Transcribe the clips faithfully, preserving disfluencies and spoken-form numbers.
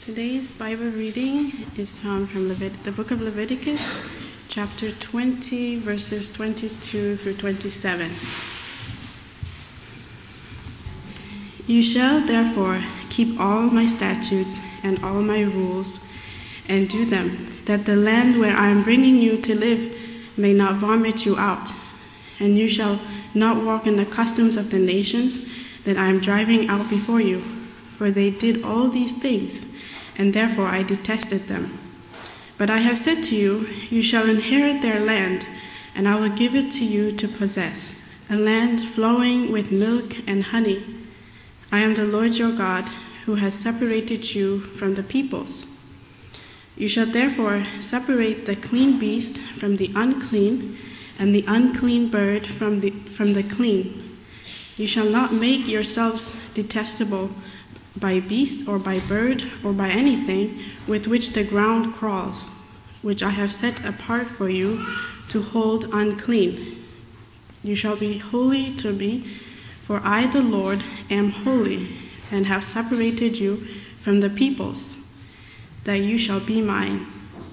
Today's Bible reading is found from Levit- the book of Leviticus, chapter twenty, verses twenty-two through twenty-seven. You shall therefore keep all my statutes and all my rules, and do them, that the land where I am bringing you to live may not vomit you out. And you shall not walk in the customs of the nations that I am driving out before you, for they did all these things, and therefore I detested them. But I have said to you, you shall inherit their land, and I will give it to you to possess, a land flowing with milk and honey. I am the Lord your God, who has separated you from the peoples. You shall therefore separate the clean beast from the unclean, and the unclean bird from the, from the clean. You shall not make yourselves detestable by beast or by bird or by anything with which the ground crawls, which I have set apart for you to hold unclean. You shall be holy to me, for I, the Lord, am holy, and have separated you from the peoples, that you shall be mine.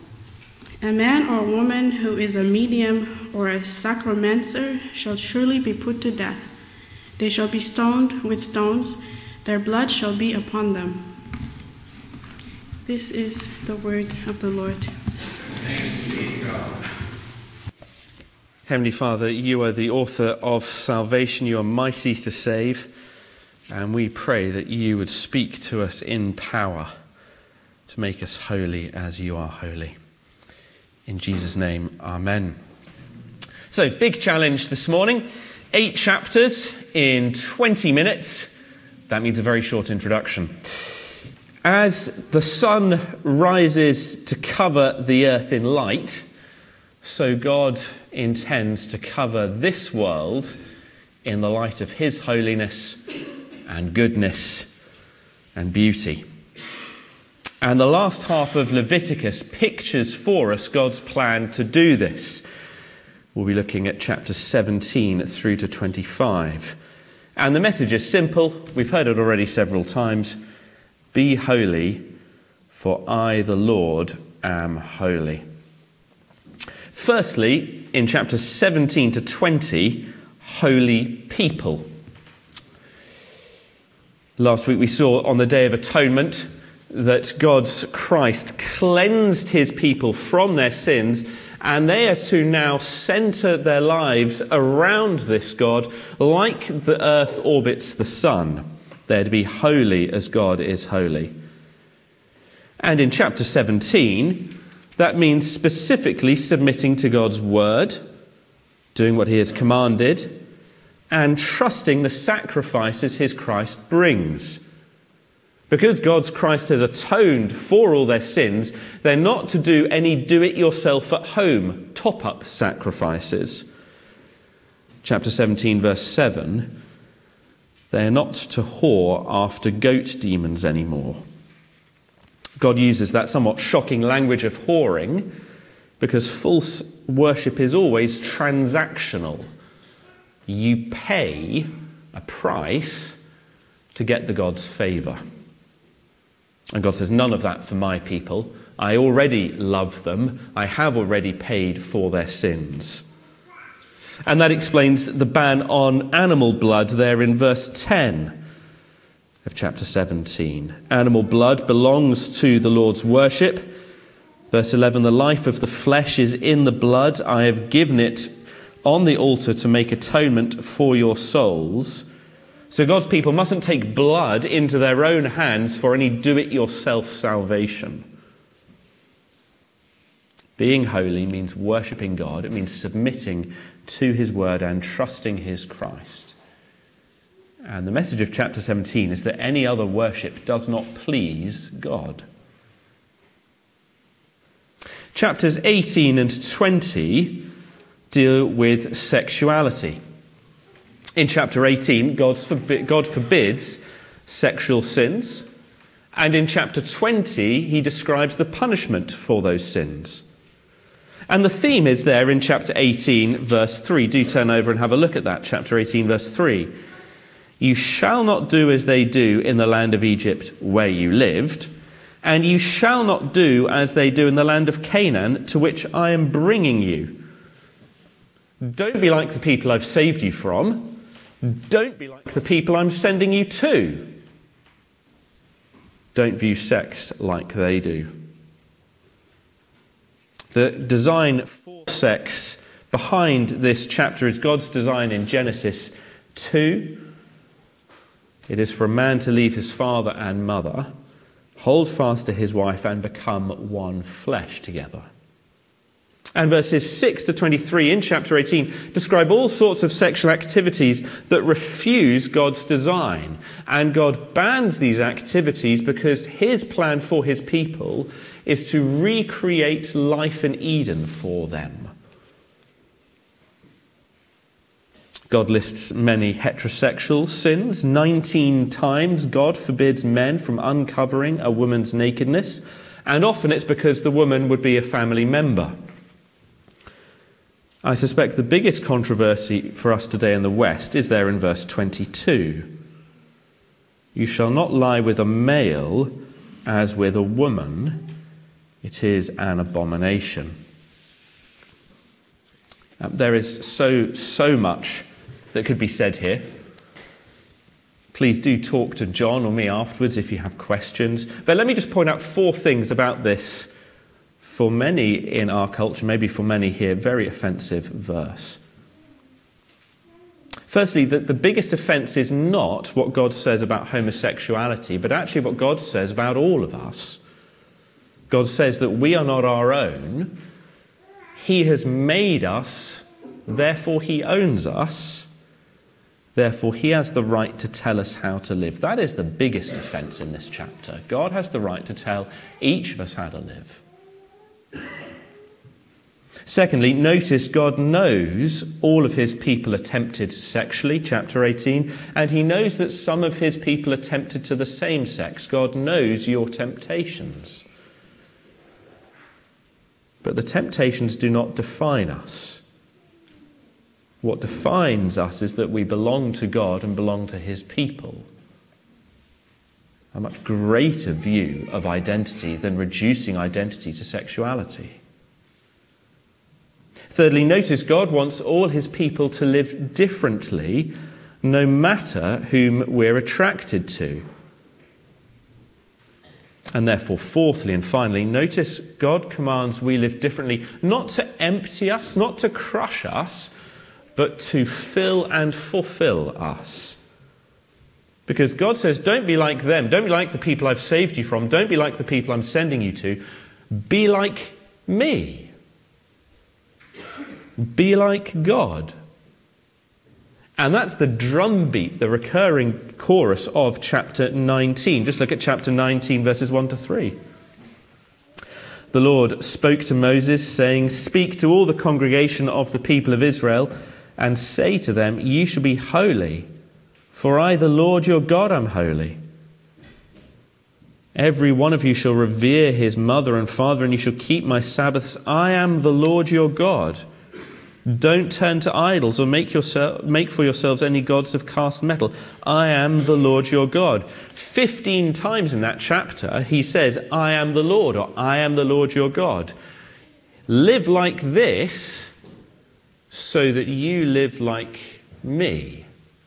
A man or woman who is a medium or a sacramencer shall surely be put to death. They shall be stoned with stones. Their blood shall be upon them. This is the word of the Lord. Thanks be to God. Heavenly Father, you are the author of salvation. You are mighty to save. And we pray that you would speak to us in power to make us holy as you are holy. In Jesus' name, amen. So, big challenge this morning. Eight chapters in twenty minutes. That means a very short introduction. As the sun rises to cover the earth in light, so God intends to cover this world in the light of his holiness and goodness and beauty. And the last half of Leviticus pictures for us God's plan to do this. We'll be looking at chapter seventeen through to twenty-five. And the message is simple. We've heard it already several times. Be holy, for I, the Lord, am holy. Firstly, in chapters seventeen to twenty, holy people. Last week we saw on the Day of Atonement that God's Christ cleansed his people from their sins, and they are to now centre their lives around this God like the earth orbits the sun. They're to be holy as God is holy. And in chapter seventeen, that means specifically submitting to God's word, doing what he has commanded, and trusting the sacrifices his Christ brings. Because God's Christ has atoned for all their sins, they're not to do any do-it-yourself-at-home top-up sacrifices. Chapter seventeen, verse seven, they are not to whore after goat demons anymore. God uses that somewhat shocking language of whoring because false worship is always transactional. You pay a price to get the God's favour. And God says, none of that for my people. I already love them. I have already paid for their sins. And that explains the ban on animal blood there in verse ten of chapter seventeen. Animal blood belongs to the Lord's worship. Verse eleven, the life of the flesh is in the blood. I have given it on the altar to make atonement for your souls. So God's people mustn't take blood into their own hands for any do-it-yourself salvation. Being holy means worshipping God. It means submitting to his word and trusting his Christ. And the message of chapter seventeen is that any other worship does not please God. Chapters eighteen and twenty deal with sexuality. In chapter eighteen, God's forbi- God forbids sexual sins. And in chapter twenty, he describes the punishment for those sins. And the theme is there in chapter eighteen, verse three. Do turn over and have a look at that, chapter eighteen, verse three. You shall not do as they do in the land of Egypt where you lived, And you shall not do as they do in the land of Canaan, to which I am bringing you. Don't be like the people I've saved you from. Don't be like the people I'm sending you to. Don't view sex like they do. The design for sex behind this chapter is God's design in Genesis two. It is for a man to leave his father and mother, hold fast to his wife, and become one flesh together. And verses six to twenty-three in chapter eighteen describe all sorts of sexual activities that refuse God's design. And God bans these activities because his plan for his people is to recreate life in Eden for them. God lists many heterosexual sins. nineteen times God forbids men from uncovering a woman's nakedness, and often it's because the woman would be a family member. I suspect the biggest controversy for us today in the West is there in verse twenty-two. You shall not lie with a male as with a woman. It is an abomination. Um, there is so, so much that could be said here. Please do talk to John or me afterwards if you have questions. But let me just point out four things about this, for many in our culture, maybe for many here, very offensive verse. Firstly, that the biggest offence is not what God says about homosexuality, but actually what God says about all of us. God says that we are not our own. He has made us, therefore he owns us. Therefore, he has the right to tell us how to live. That is the biggest offence in this chapter. God has the right to tell each of us how to live. Secondly, notice God knows all of his people are tempted sexually, chapter eighteen, and he knows that some of his people are tempted to the same sex. God knows your temptations. But the temptations do not define us. What defines us is that we belong to God and belong to his people. A much greater view of identity than reducing identity to sexuality. Thirdly, notice God wants all his people to live differently, no matter whom we're attracted to. And therefore, fourthly and finally, notice God commands we live differently, not to empty us, not to crush us, but to fill and fulfill us. Because God says, don't be like them. Don't be like the people I've saved you from. Don't be like the people I'm sending you to. Be like me. Be like God. And that's the drumbeat, the recurring chorus of chapter nineteen. Just look at chapter nineteen, verses one to three. The Lord spoke to Moses, saying, speak to all the congregation of the people of Israel, and say to them, ye shall be holy, for I, the Lord your God, am holy. Every one of you shall revere his mother and father, and you shall keep my Sabbaths. I am the Lord your God. Don't turn to idols or make, yourself, make for yourselves any gods of cast metal. I am the Lord your God. Fifteen times in that chapter, he says, I am the Lord, or I am the Lord your God. Live like this, so that you live like me.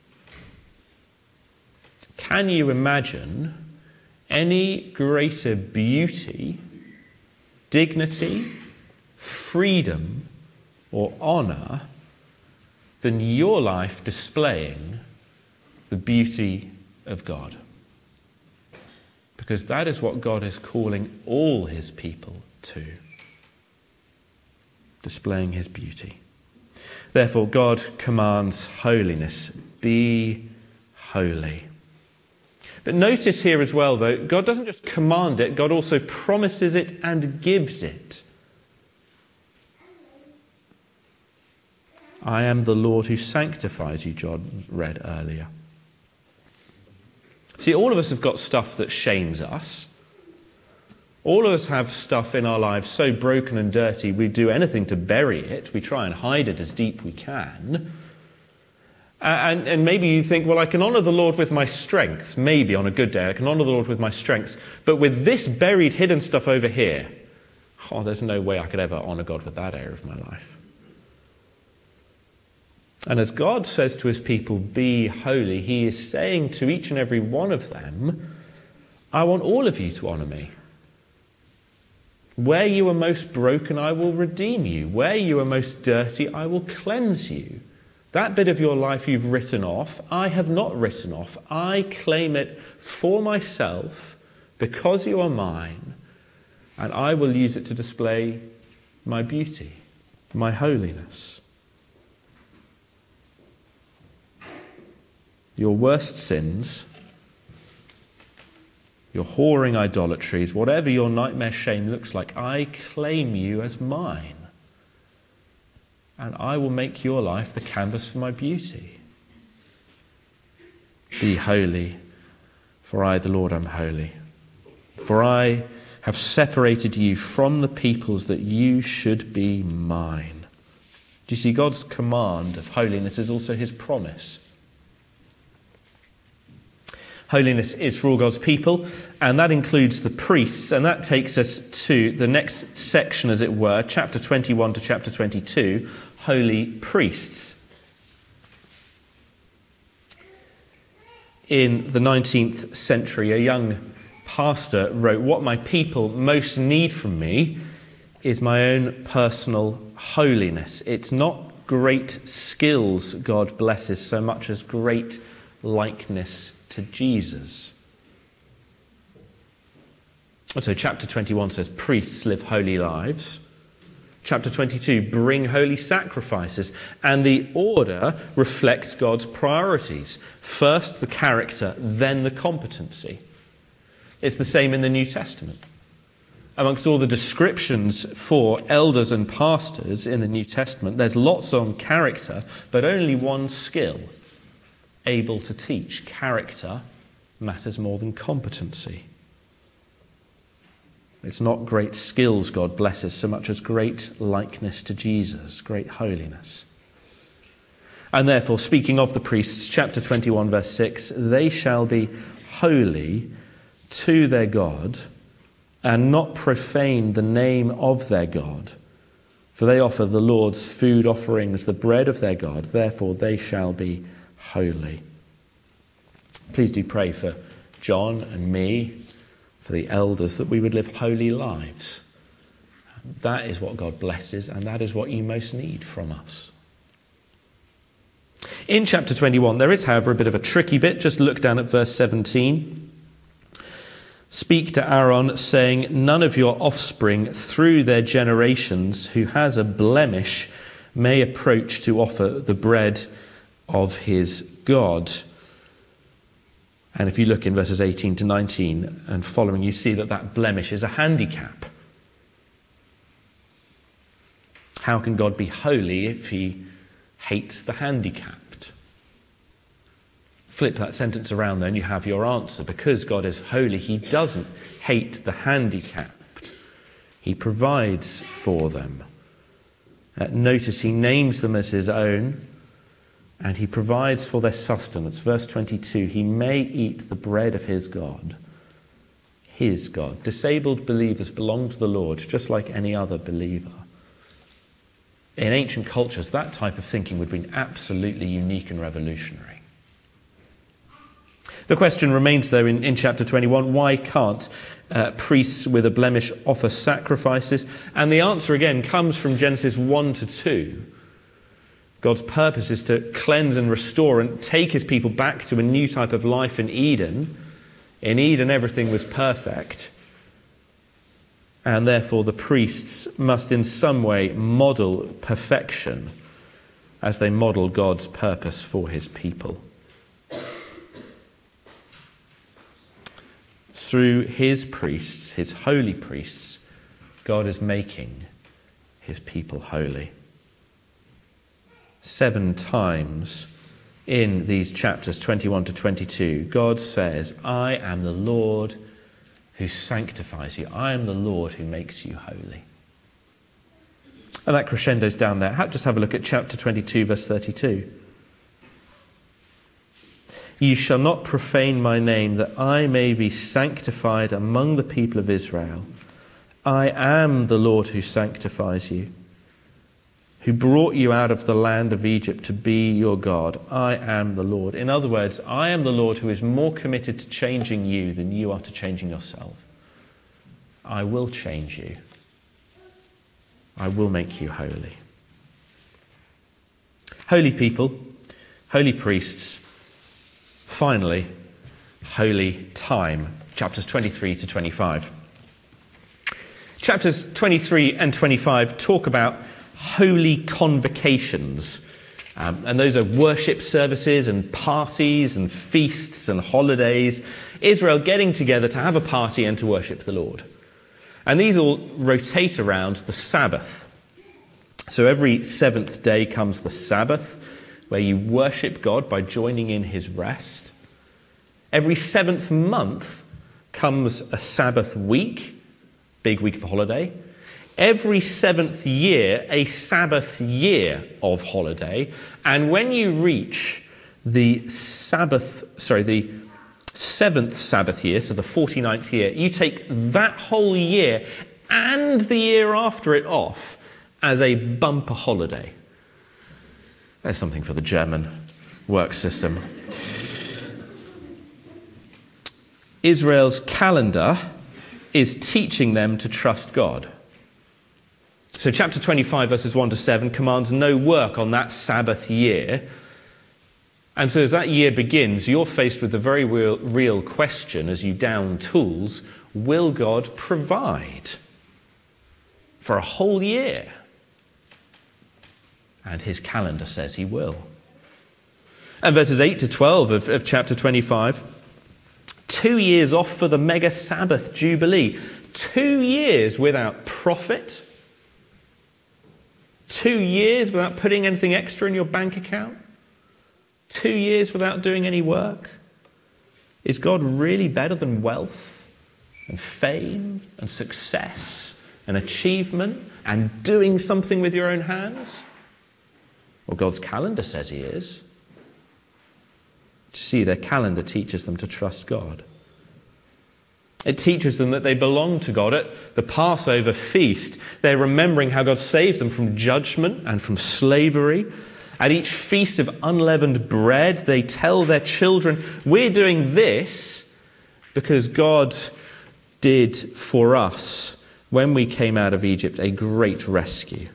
Can you imagine any greater beauty, dignity, freedom, or honour than your life displaying the beauty of God? Because that is what God is calling all his people to. Displaying his beauty. Therefore, God commands holiness. Be holy. But notice here as well, though, God doesn't just command it, God also promises it and gives it. I am the Lord who sanctifies you, John read earlier. See, all of us have got stuff that shames us. All of us have stuff in our lives so broken and dirty, we do anything to bury it. We try and hide it as deep we can. And, and maybe you think, well, I can honour the Lord with my strength. Maybe on a good day I can honour the Lord with my strength. But with this buried, hidden stuff over here, oh, there's no way I could ever honour God with that area of my life. And as God says to his people, be holy, he is saying to each and every one of them, I want all of you to honour me. Where you are most broken, I will redeem you. Where you are most dirty, I will cleanse you. That bit of your life you've written off, I have not written off. I claim it for myself because you are mine, and I will use it to display my beauty, my holiness. Your worst sins, your whoring idolatries, whatever your nightmare shame looks like, I claim you as mine. And I will make your life the canvas for my beauty. Be holy, for I, the Lord, am holy. For I have separated you from the peoples that you should be mine. Do you see, God's command of holiness is also his promise. Holiness is for all God's people, and that includes the priests, and that takes us to the next section, as it were, chapter twenty-one to chapter twenty-two, holy priests. In the nineteenth century, a young pastor wrote, what my people most need from me is my own personal holiness. It's not great skills God blesses so much as great likeness to Jesus. So chapter twenty-one says priests live holy lives. Chapter twenty-two, bring holy sacrifices. And the order reflects God's priorities. First the character, then the competency. It's the same in the New Testament. Amongst all the descriptions for elders and pastors in the New Testament, there's lots on character, but only one skill. Able to teach. Character matters more than competency. It's not great skills God blesses so much as great likeness to Jesus, great holiness. And therefore, speaking of the priests, chapter twenty-one, verse six, they shall be holy to their God and not profane the name of their God. For they offer the Lord's food offerings, the bread of their God. Therefore, they shall be holy. Please do pray for John and me, for the elders, that we would live holy lives. That is what God blesses, and that is what you most need from us. In chapter twenty-one, there is, however, a bit of a tricky bit. Just look down at verse seventeen. Speak to Aaron, saying, none of your offspring through their generations who has a blemish may approach to offer the bread of his God. And if you look in verses eighteen to nineteen and following, you see that that blemish is a handicap. How can God be holy if he hates the handicapped? Flip that sentence around then, you have your answer. Because God is holy, he doesn't hate the handicapped. He provides for them. Uh, notice he names them as his own, and he provides for their sustenance. Verse twenty-two, he may eat the bread of his God. His God. Disabled believers belong to the Lord, just like any other believer. In ancient cultures, that type of thinking would have been absolutely unique and revolutionary. The question remains, though, in, in chapter twenty-one, why can't uh, priests with a blemish offer sacrifices? And the answer, again, comes from Genesis one to two. God's purpose is to cleanse and restore and take his people back to a new type of life in Eden. In Eden, everything was perfect. And therefore, the priests must in some way model perfection as they model God's purpose for his people. Through his priests, his holy priests, God is making his people holy. Seven times in these chapters twenty-one to twenty-two, God says, I am the Lord who sanctifies you. I am the Lord who makes you holy. And that crescendo's down there. Just have a look at chapter twenty-two, verse thirty-two. You shall not profane my name, that I may be sanctified among the people of Israel. I am the Lord who sanctifies you, who brought you out of the land of Egypt to be your God. I am the Lord. In other words, I am the Lord who is more committed to changing you than you are to changing yourself. I will change you. I will make you holy. Holy people, holy priests, finally, holy time. Chapters twenty-three to twenty-five. Chapters twenty-three and twenty-five talk about holy convocations. Um, and those are worship services and parties and feasts and holidays. Israel getting together to have a party and to worship the Lord. And these all rotate around the Sabbath. So every seventh day comes the Sabbath, where you worship God by joining in his rest. Every seventh month comes a Sabbath week, big week of holiday. Every seventh year, a Sabbath year of holiday. And when you reach the Sabbath, sorry, the seventh Sabbath year, so the forty-ninth year, you take that whole year and the year after it off as a bumper holiday. There's something for the German work system. Israel's calendar is teaching them to trust God. So chapter twenty-five, verses one to seven, commands no work on that Sabbath year. And so as that year begins, you're faced with the very real, real question as you down tools, will God provide for a whole year? And his calendar says he will. And verses eight to twelve of, of chapter twenty-five, two years off for the mega Sabbath Jubilee. Two years without profit. Two years without putting anything extra in your bank account. Two years without doing any work. Is God really better than wealth and fame and success and achievement and doing something with your own hands? Well, God's calendar says he is. To see, their calendar teaches them to trust God. It teaches them that they belong to God. At the Passover feast, they're remembering how God saved them from judgment and from slavery. At each feast of unleavened bread, they tell their children, we're doing this because God did for us, when we came out of Egypt, a great rescue.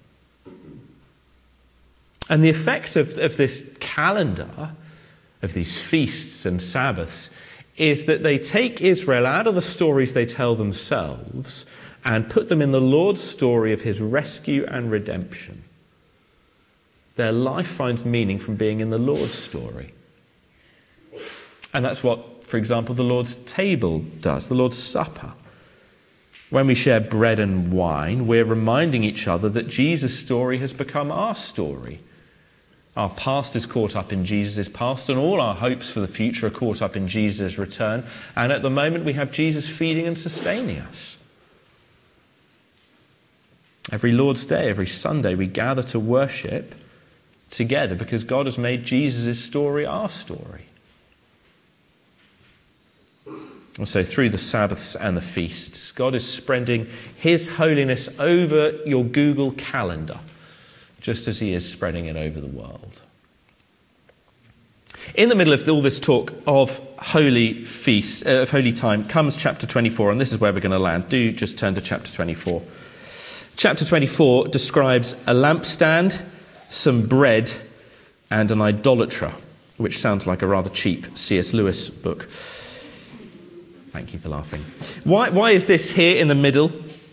And the effect of, of this calendar, of these feasts and Sabbaths, is that they take Israel out of the stories they tell themselves and put them in the Lord's story of his rescue and redemption. Their life finds meaning from being in the Lord's story. And that's what, for example, the Lord's table does, the Lord's Supper. When we share bread and wine, we're reminding each other that Jesus' story has become our story. Our past is caught up in Jesus' past, and all our hopes for the future are caught up in Jesus' return. And at the moment, we have Jesus feeding and sustaining us. Every Lord's Day, every Sunday, we gather to worship together because God has made Jesus' story our story. And so through the Sabbaths and the feasts, God is spreading his holiness over your Google Calendar, just as he is spreading it over the world. In the middle of all this talk of holy feast, uh, of holy time, comes chapter twenty-four, and this is where we're going to land. Do just turn to chapter twenty-four. Chapter twenty-four describes a lampstand, some bread, and an idolater, which sounds like a rather cheap C S Lewis book. Thank you for laughing. Why, why is this here in the middle?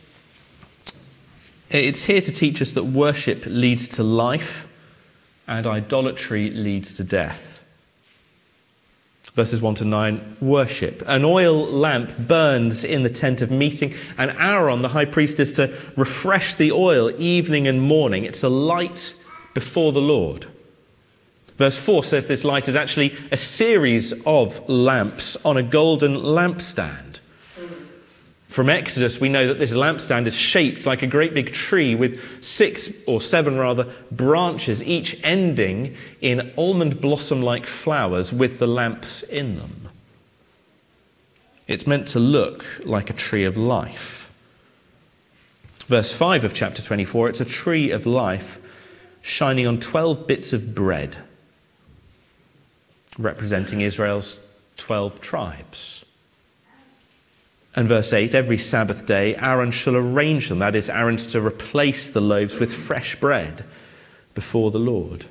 It's here to teach us that worship leads to life and idolatry leads to death. Verses one to nine, worship. An oil lamp burns in the tent of meeting, and Aaron, the high priest, is to refresh the oil evening and morning. It's a light before the Lord. Verse four says this light is actually a series of lamps on a golden lampstand. From Exodus, we know that this lampstand is shaped like a great big tree with six, or seven rather, branches, each ending in almond blossom-like flowers with the lamps in them. It's meant to look like a tree of life. Verse five of chapter twenty-four, it's a tree of life shining on twelve bits of bread, representing Israel's twelve tribes. And verse eight, every Sabbath day Aaron shall arrange them, that is, Aaron's to replace the loaves with fresh bread before the Lord.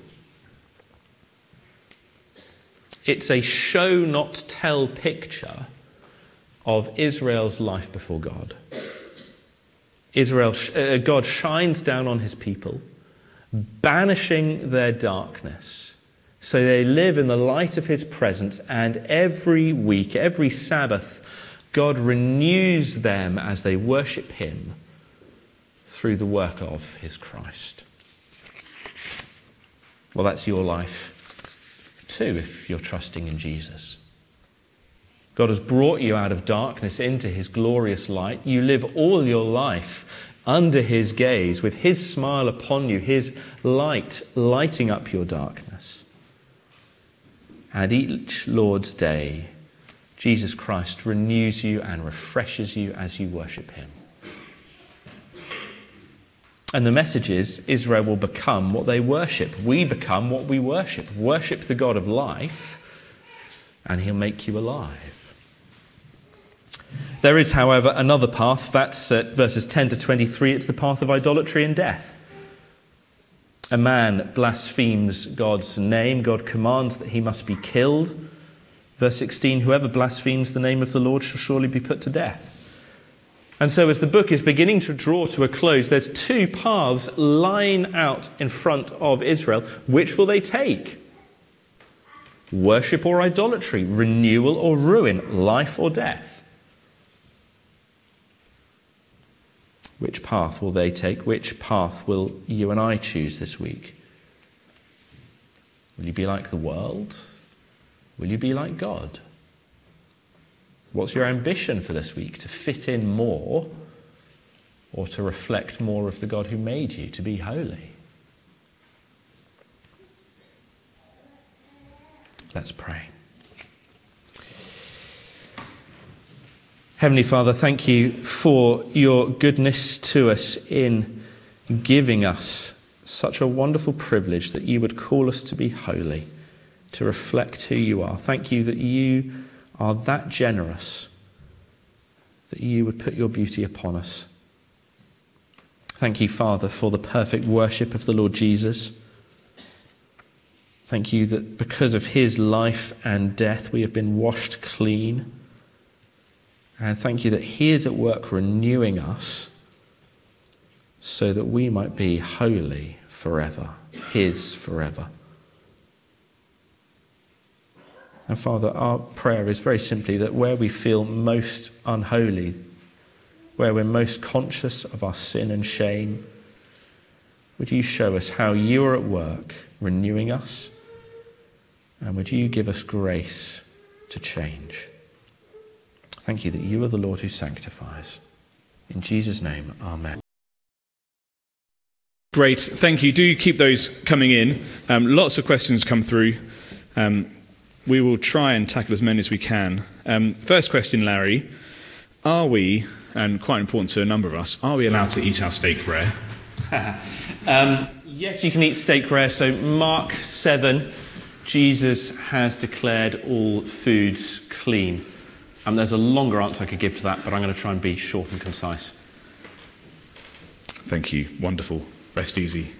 It's a show not tell picture of Israel's life before God. Israel, uh, God shines down on his people, banishing their darkness, so they live in the light of his presence, and every week, every Sabbath, God renews them as they worship him through the work of his Christ. Well, that's your life too, if you're trusting in Jesus. God has brought you out of darkness into his glorious light. You live all your life under his gaze, with his smile upon you, his light lighting up your darkness. And each Lord's day, Jesus Christ renews you and refreshes you as you worship him. And the message is, Israel will become what they worship. We become what we worship. Worship the God of life, and he'll make you alive. There is, however, another path. That's uh, verses ten to twenty-three. It's the path of idolatry and death. A man blasphemes God's name. God commands that he must be killed. Verse sixteen, whoever blasphemes the name of the Lord shall surely be put to death. And so as the book is beginning to draw to a close, there's two paths lying out in front of Israel. Which will they take? Worship or idolatry? Renewal or ruin? Life or death? Which path will they take? Which path will you and I choose this week? Will you be like the world? Will you be like God? What's your ambition for this week? To fit in more, or to reflect more of the God who made you, to be holy? Let's pray. Heavenly Father, thank you for your goodness to us in giving us such a wonderful privilege that you would call us to be holy, to reflect who you are. Thank you that you are that generous, that you would put your beauty upon us. Thank you, Father, for the perfect worship of the Lord Jesus. Thank you that because of his life and death, we have been washed clean. And thank you that he is at work renewing us so that we might be holy forever, his forever. And Father, our prayer is very simply that where we feel most unholy, where we're most conscious of our sin and shame, would you show us how you are at work renewing us, and would you give us grace to change. Thank you that you are the Lord who sanctifies. In Jesus' name, amen. Great, thank you. Do keep those coming in. Um, lots of questions come through. Um, we will try and tackle as many as we can. Um, first question, Larry. Are we, and quite important to a number of us, are we allowed to eat our steak rare? um, yes, you can eat steak rare. So Mark seven, Jesus has declared all foods clean. Um, there's a longer answer I could give to that, but I'm going to try and be short and concise. Thank you. Wonderful. Rest easy.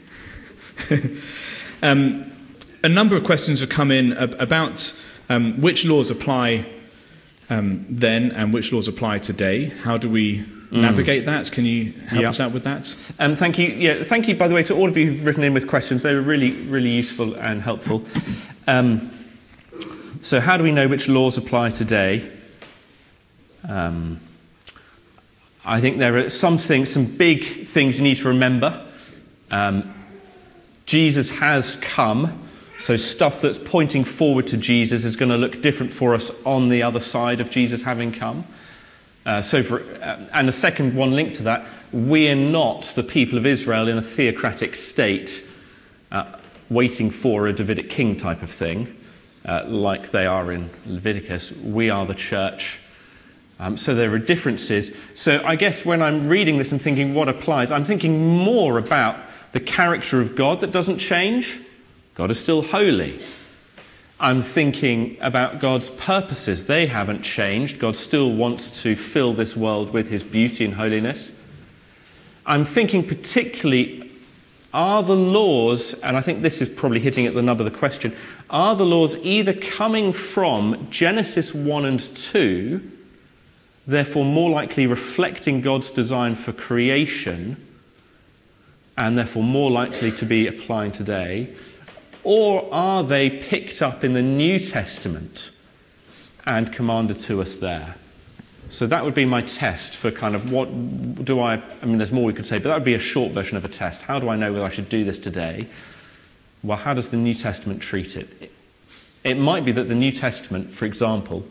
um, a number of questions have come in about um, which laws apply um, then and which laws apply today. How do we mm. navigate that? Can you help yeah. us out with that? Um, thank you. Yeah, thank you, by the way, to all of you who've written in with questions. They were really, really useful and helpful. Um, so how do we know which laws apply today? Um, I think there are some things, some big things you need to remember. Um, Jesus has come, so stuff that's pointing forward to Jesus is going to look different for us on the other side of Jesus having come. Uh, so, for, uh, and the second one linked to that, we are not the people of Israel in a theocratic state uh, waiting for a Davidic king type of thing, uh, like they are in Leviticus. We are the church. Um, so there are differences. So I guess when I'm reading this and thinking what applies, I'm thinking more about the character of God that doesn't change. God is still holy. I'm thinking about God's purposes. They haven't changed. God still wants to fill this world with his beauty and holiness. I'm thinking particularly, are the laws, and I think this is probably hitting at the nub of the question, are the laws either coming from Genesis one and two, therefore more likely reflecting God's design for creation, and therefore more likely to be applying today, or are they picked up in the New Testament and commanded to us there? So that would be my test for kind of what do I, I mean there's more we could say, but that would be a short version of a test. How do I know whether I should do this today? Well, how does the New Testament treat it? It, it might be that the New Testament, for example,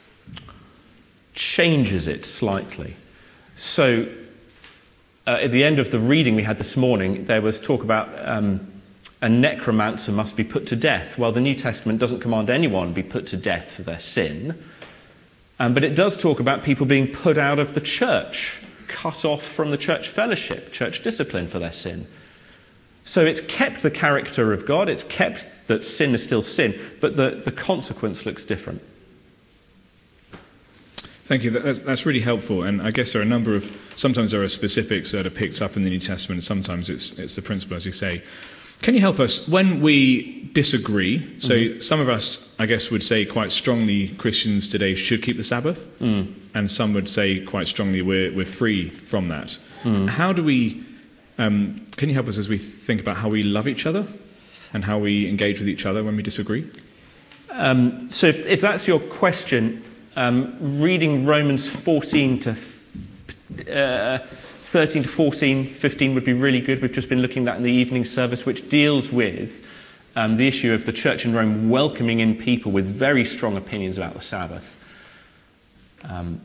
changes it slightly. So uh, at the end of the reading we had this morning, there was talk about um, a necromancer must be put to death. Well, the New Testament doesn't command anyone be put to death for their sin, um, but it does talk about people being put out of the church, cut off from the church fellowship, church discipline for their sin. So it's kept the character of God, it's kept that sin is still sin, but the, the consequence looks different. Thank you. That's, that's really helpful. And I guess there are a number of, sometimes there are specifics that are picked up in the New Testament, sometimes it's, it's the principle, as you say. Can you help us when we disagree? So mm-hmm. some of us, I guess, would say quite strongly Christians today should keep the Sabbath, mm. and some would say quite strongly we're, we're free from that. Mm. How do we, um, can you help us as we think about how we love each other and how we engage with each other when we disagree? Um, so if, if that's your question, um, reading Romans fourteen to uh, thirteen to fourteen, fifteen would be really good. We've just been looking at that in the evening service, which deals with um, the issue of the church in Rome welcoming in people with very strong opinions about the Sabbath. Um,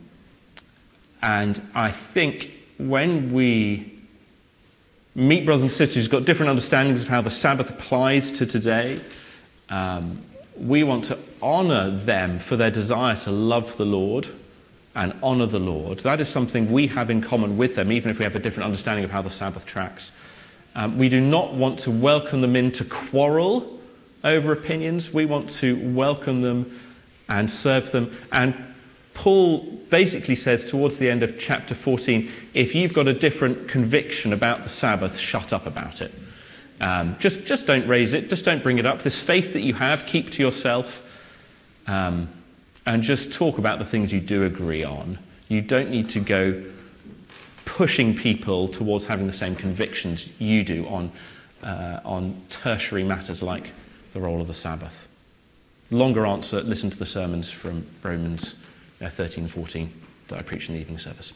and I think when we meet brothers and sisters who've got different understandings of how the Sabbath applies to today, um, we want to honour them for their desire to love the Lord and honour the Lord. That is something we have in common with them, even if we have a different understanding of how the Sabbath tracks. Um, we do not want to welcome them in to quarrel over opinions. We want to welcome them and serve them. And Paul basically says towards the end of chapter fourteen, if you've got a different conviction about the Sabbath, shut up about it. Um, just, just don't raise it. Just don't bring it up. This faith that you have, keep to yourself. Um, And just talk about the things you do agree on. You don't need to go pushing people towards having the same convictions you do on, uh, on tertiary matters like the role of the Sabbath. Longer answer, listen to the sermons from Romans uh, thirteen and fourteen that I preached in the evening service.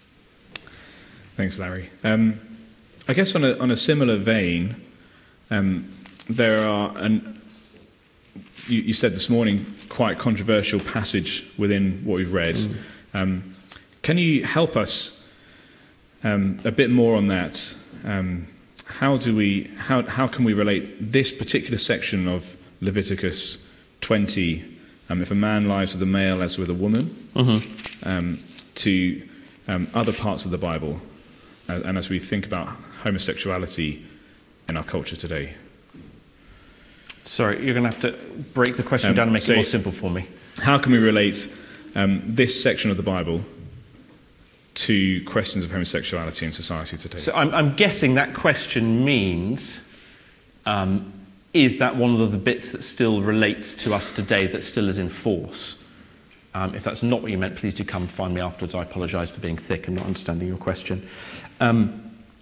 Thanks, Larry. Um, I guess on a, on a similar vein, um, there are, an, you, you said this morning, quite controversial passage within what we've read. Mm. Um, can you help us um, a bit more on that? Um, how do we? How how can we relate this particular section of Leviticus twenty, um, if a man lies with a male as with a woman, mm-hmm. um, to um, other parts of the Bible, uh, and as we think about homosexuality in our culture today? Sorry, you're going to have to break the question um, down and make so it more simple for me. How can we relate um, this section of the Bible to questions of homosexuality in society today? So I'm, I'm guessing that question means, um, is that one of the bits that still relates to us today, that still is in force? Um, if that's not what you meant, please do come find me afterwards. I apologise for being thick and not understanding your question. Um,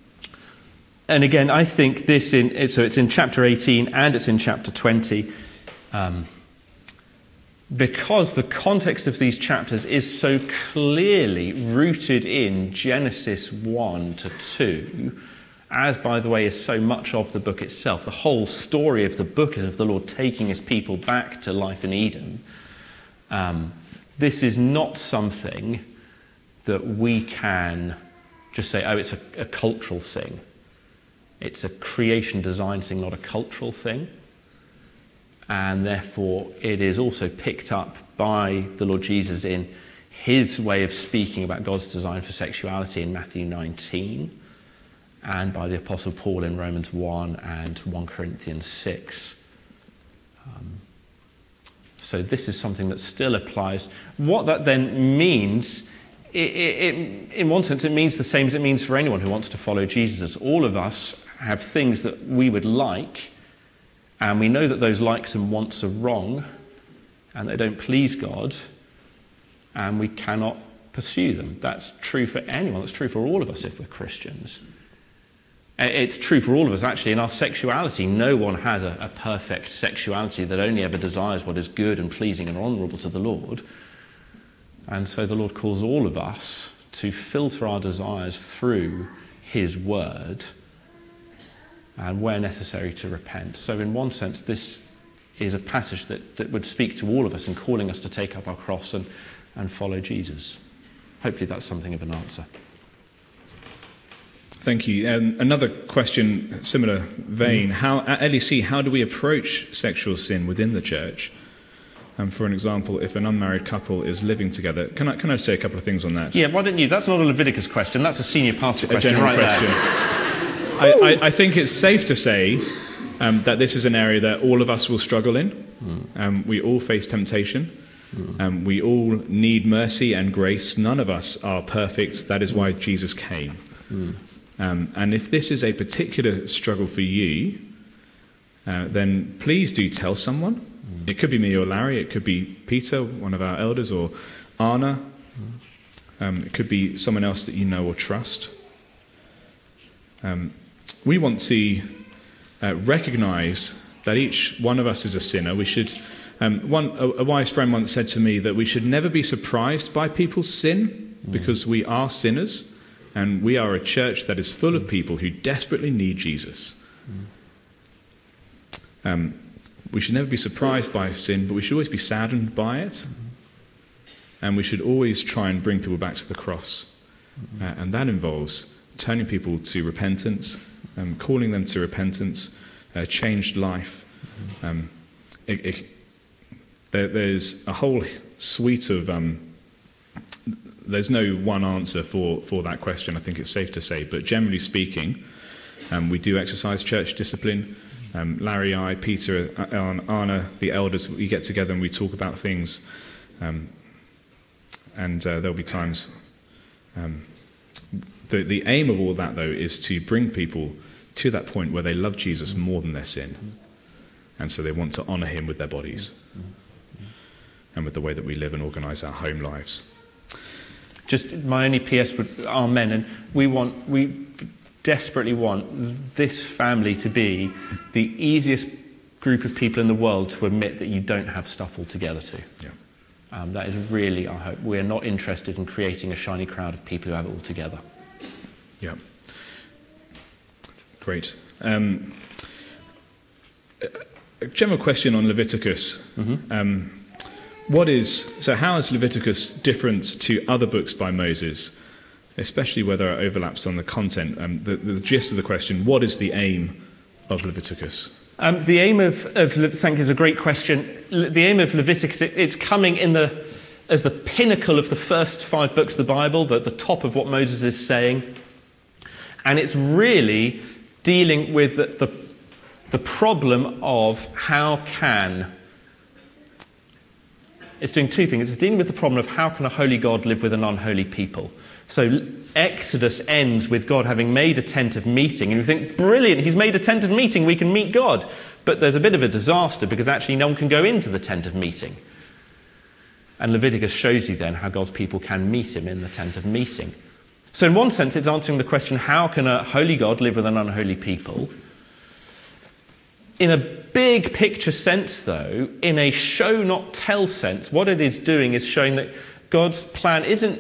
And again, I think this in, so it's in chapter eighteen and it's in chapter twenty, um, because the context of these chapters is so clearly rooted in Genesis one to two, as, by the way, is so much of the book itself. The whole story of the book is of the Lord taking his people back to life in Eden. Um, this is not something that we can just say, oh, it's a, a cultural thing. It's a creation design thing, not a cultural thing. And therefore, it is also picked up by the Lord Jesus in his way of speaking about God's design for sexuality in Matthew nineteen, and by the Apostle Paul in Romans one and First Corinthians six. Um, so this is something that still applies. What that then means, it, it, it, in one sense, it means the same as it means for anyone who wants to follow Jesus. All of us have things that we would like, and we know that those likes and wants are wrong, and they don't please God, and we cannot pursue them. That's true for anyone. That's true for all of us if we're Christians. It's true for all of us, actually, in our sexuality. No one has a, a perfect sexuality that only ever desires what is good and pleasing and honourable to the Lord. And so the Lord calls all of us to filter our desires through his word, and where necessary to repent. So in one sense, this is a passage that, that would speak to all of us in calling us to take up our cross and, and follow Jesus. Hopefully that's something of an answer. Thank you. Um, another question, similar vein. Mm. How, at L E C, how do we approach sexual sin within the church? Um, for an example, if an unmarried couple is living together, can I, can I say a couple of things on that? Yeah, why don't you? That's not a Leviticus question. That's a senior pastor a question. General right question. I, I, I think it's safe to say um, that this is an area that all of us will struggle in. Mm. Um, we all face temptation. Mm. Um, we all need mercy and grace. None of us are perfect. That is why Jesus came. Mm. Um, and if this is a particular struggle for you, uh, then please do tell someone. Mm. It could be me or Larry. It could be Peter, one of our elders, or Anna. Mm. Um, it could be someone else that you know or trust. Um, we want to uh, recognise that each one of us is a sinner. We should. Um, one a, a wise friend once said to me that we should never be surprised by people's sin, mm. because we are sinners. And we are a church that is full of people who desperately need Jesus. Um, we should never be surprised by sin, but we should always be saddened by it. And we should always try and bring people back to the cross. Uh, and that involves turning people to repentance, um, calling them to repentance, uh, changed life. Um, it, it, there, there's a whole suite of... Um, There's no one answer for, for that question, I think it's safe to say. But generally speaking, um, we do exercise church discipline. Um, Larry, I, Peter, Anna, the elders, we get together and we talk about things. Um, and uh, there'll be times... Um, the, the aim of all that, though, is to bring people to that point where they love Jesus more than their sin. And so they want to honour him with their bodies and with the way that we live and organise our home lives. Just my only P S would, amen, and we want, we desperately want this family to be the easiest group of people in the world to admit that you don't have stuff all together to. Yeah. Um, that is really our hope. We're not interested in creating a shiny crowd of people who have it all together. Yeah. Great. Um, a general question on Leviticus. Mm-hmm. Um, What is, so how is Leviticus different to other books by Moses, especially where there are overlaps on the content? Um, the, the gist of the question, what is the aim of Leviticus? Um, the aim of, of thank you, is a great question. The aim of Leviticus, it, it's coming in the as the pinnacle of the first five books of the Bible, the, the top of what Moses is saying. And it's really dealing with the, the, the problem of how can... It's doing two things. It's dealing with the problem of how can a holy God live with an unholy people. So Exodus ends with God having made a tent of meeting. And you think, brilliant, he's made a tent of meeting, we can meet God. But there's a bit of a disaster because actually no one can go into the tent of meeting. And Leviticus shows you then how God's people can meet him in the tent of meeting. So in one sense, it's answering the question, how can a holy God live with an unholy people? In a big picture sense, though, in a show not tell sense, what it is doing is showing that God's plan isn't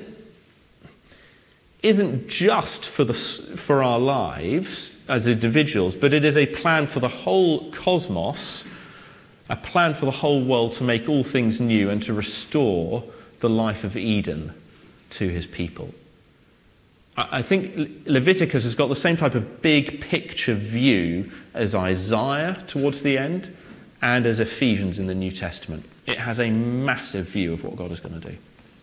isn't just for the for our lives as individuals, but it is a plan for the whole cosmos, a plan for the whole world to make all things new and to restore the life of Eden to his people. I think Leviticus has got the same type of big picture view as Isaiah towards the end and as Ephesians in the New Testament. It has a massive view of what God is going to do.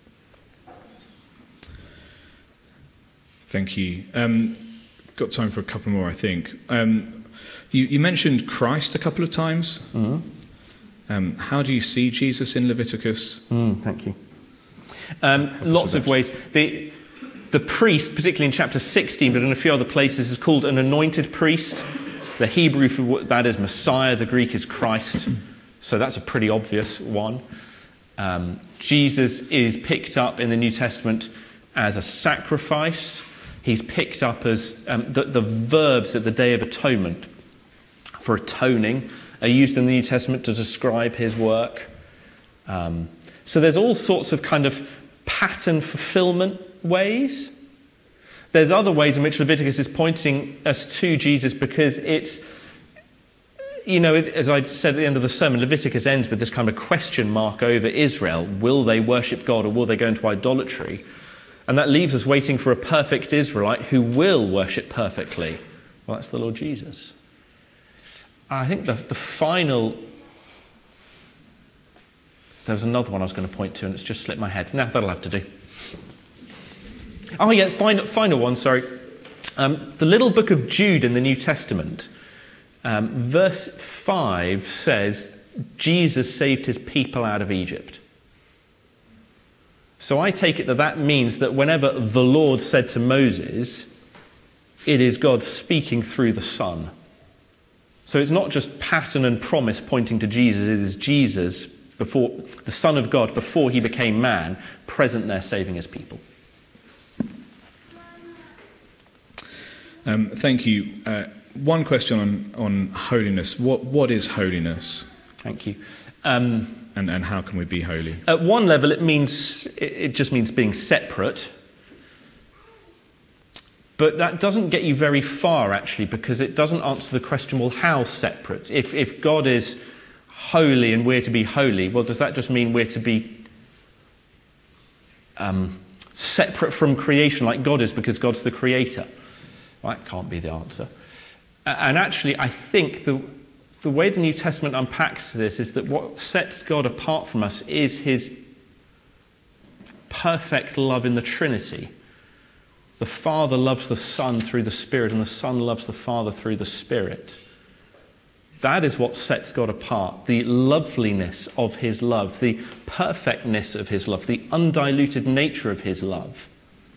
Thank you. Um, got time for a couple more, I think. Um, you, you mentioned Christ a couple of times. Mm-hmm. Um, how do you see Jesus in Leviticus? Mm, thank you. Um, lots of ways. The, the priest, particularly in chapter sixteen, but in a few other places, is called an anointed priest. The Hebrew for that is Messiah, the Greek is Christ. So that's a pretty obvious one. Um, Jesus is picked up in the New Testament as a sacrifice. He's picked up as um, the, the verbs at the Day of Atonement for atoning are used in the New Testament to describe his work. Um, so there's all sorts of kind of pattern fulfillment ways. There's other ways in which Leviticus is pointing us to Jesus because it's, you know, as I said at the end of the sermon, Leviticus ends with this kind of question mark over Israel. Will they worship God or will they go into idolatry? And that leaves us waiting for a perfect Israelite who will worship perfectly. Well, that's the Lord Jesus. I think the, the final... There was another one I was going to point to and it's just slipped my head. No, that'll have to do. Oh yeah, final, final one, sorry. Um, the little book of Jude in the New Testament, um, verse five says, Jesus saved his people out of Egypt. So I take it that that means that whenever the Lord said to Moses, it is God speaking through the Son. So it's not just pattern and promise pointing to Jesus, it is Jesus, before the Son of God, before he became man, present there saving his people. Um, thank you. Uh, one question on, on holiness. What What is holiness? Thank you. Um, and, and how can we be holy? At one level, it means it just means being separate. But that doesn't get you very far, actually, because it doesn't answer the question, well, how separate? If, if God is holy and we're to be holy, well, does that just mean we're to be um, separate from creation like God is because God's the creator? Well, that can't be the answer. And actually, I think the, the way the New Testament unpacks this is that what sets God apart from us is his perfect love in the Trinity. The Father loves the Son through the Spirit, and the Son loves the Father through the Spirit. That is what sets God apart, the loveliness of his love, the perfectness of his love, the undiluted nature of his love.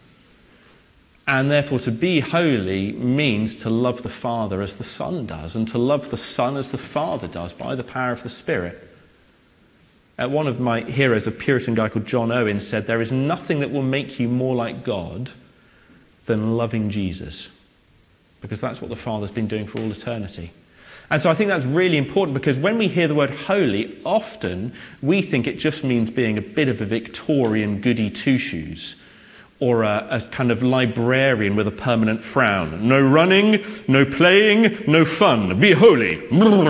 And therefore to be holy means to love the Father as the Son does, and to love the Son as the Father does by the power of the Spirit. Uh, one of my heroes, a Puritan guy called John Owen, said, there is nothing that will make you more like God than loving Jesus, because that's what the Father's been doing for all eternity. And so I think that's really important, because when we hear the word holy, often we think it just means being a bit of a Victorian goody two-shoes, or a, a kind of librarian with a permanent frown. No running, no playing, no fun. Be holy.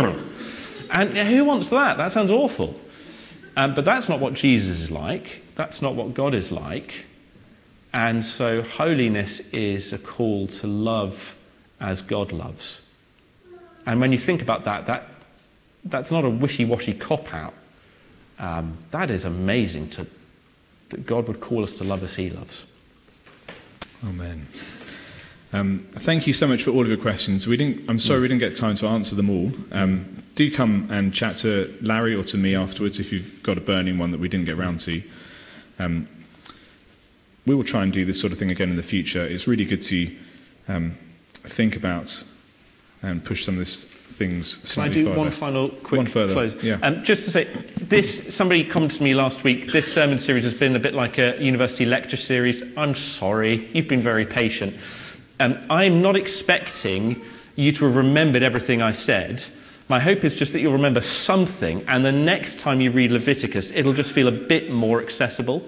And who wants that? That sounds awful. Um, but that's not what Jesus is like. That's not what God is like. And so holiness is a call to love as God loves. And when you think about that, that that's not a wishy-washy cop-out. Um, that is amazing, to, that God would call us to love as he loves. Amen. Um, thank you so much for all of your questions. We didn't. I'm sorry we didn't get time to answer them all. Um, do come and chat to Larry or to me afterwards if you've got a burning one that we didn't get round to. Um, we will try and do this sort of thing again in the future. It's really good to um, think about and push some of these things slightly further. Can I do one final quick one further, close? Yeah. Um, just to say, this, somebody commented to me last week, this sermon series has been a bit like a university lecture series. I'm sorry, you've been very patient. Um, I'm not expecting you to have remembered everything I said. My hope is just that you'll remember something, and the next time you read Leviticus, it'll just feel a bit more accessible.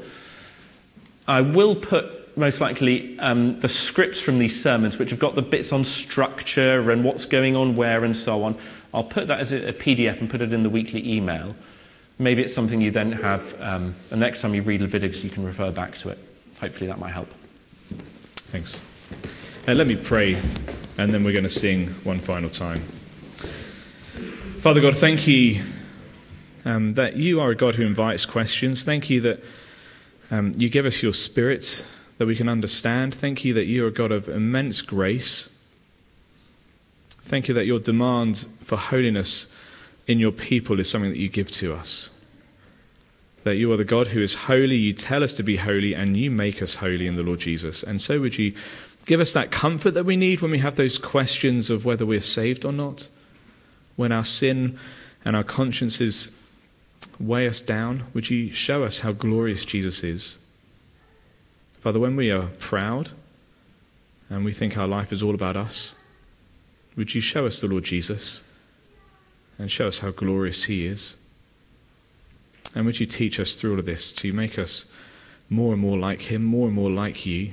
I will put, most likely, um, the scripts from these sermons, which have got the bits on structure and what's going on where and so on. I'll put that as a, a P D F and put it in the weekly email. Maybe it's something you then have, um, the next time you read Leviticus, you can refer back to it. hopefully that might help. Thanks. Uh, let me pray, and then we're going to sing one final time. Father God, thank you um, that you are a God who invites questions. Thank you that um, you give us your Spirit that we can understand. Thank you that you are a God of immense grace. Thank you that your demand for holiness in your people is something that you give to us. That you are the God who is holy, you tell us to be holy, and you make us holy in the Lord Jesus. And so would you give us that comfort that we need when we have those questions of whether we're saved or not, when our sin and our consciences weigh us down. Would you show us how glorious Jesus is? Father, when we are proud and we think our life is all about us, would you show us the Lord Jesus and show us how glorious he is? And would you teach us through all of this to make us more and more like him, more and more like you,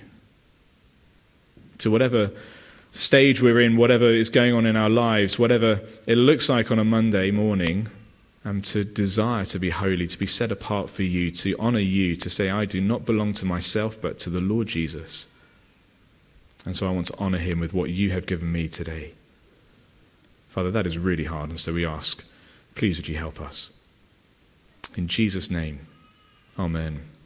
to whatever stage we're in, whatever is going on in our lives, whatever it looks like on a Monday morning, um, to desire to be holy, to be set apart for you, to honour you, to say, I do not belong to myself, but to the Lord Jesus. And so I want to honour him with what you have given me today. Father, that is really hard, and so we ask, please would you help us? In Jesus' name, amen.